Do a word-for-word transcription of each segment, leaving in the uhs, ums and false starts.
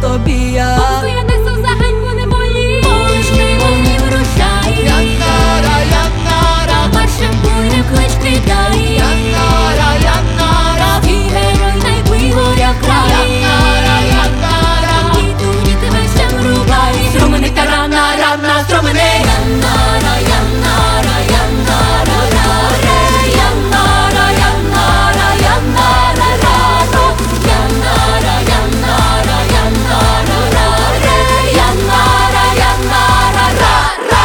тобі я. Бо я несу за ганьбу неволі, полишний вогнів рушай. Янара, Янара, Маршем буйним клич кидай. Янара, Янара, Твій герой найбий горя край. Янара, Янара, Діду, діти мечем рубай. Струмени та рана, рана, струмени. Янара, Янара, Янара, раре. Янара, Янара, Янара, раро. Янара, Янара, Янара, раре. Янара, Янара, ра-ра.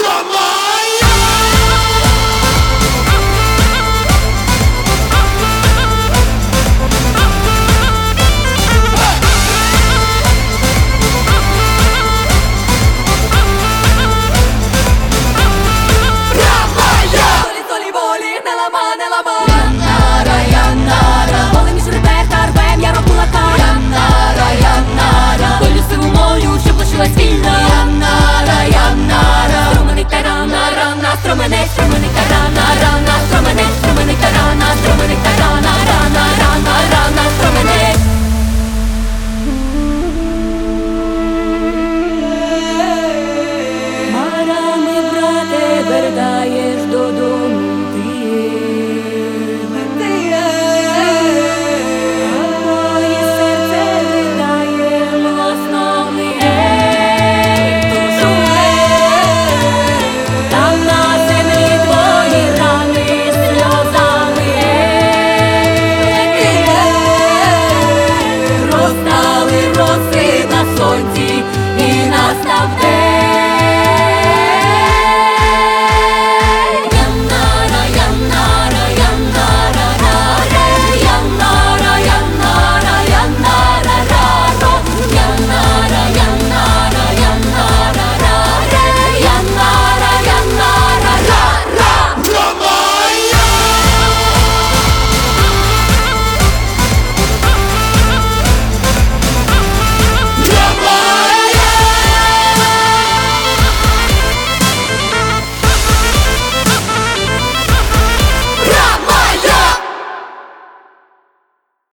Солі, солі, волі, не лама, не лама. Янара, Янара, коли між ребер та рвем яром кулака. Янара, Янара, долю силу мою, щоб лишилась вільна. Янара, Янара, струмени та рана, рана, струмени, струмени та рана, рана, струмени, струмени та рана, струмени та рана, рана, рана, рана, струмени. Марами, брате, вердаєш додому ти. Моє серце ридає млоснами, ей, душу, там на землі твої рани сльозами, ей, розтали роси на сонці.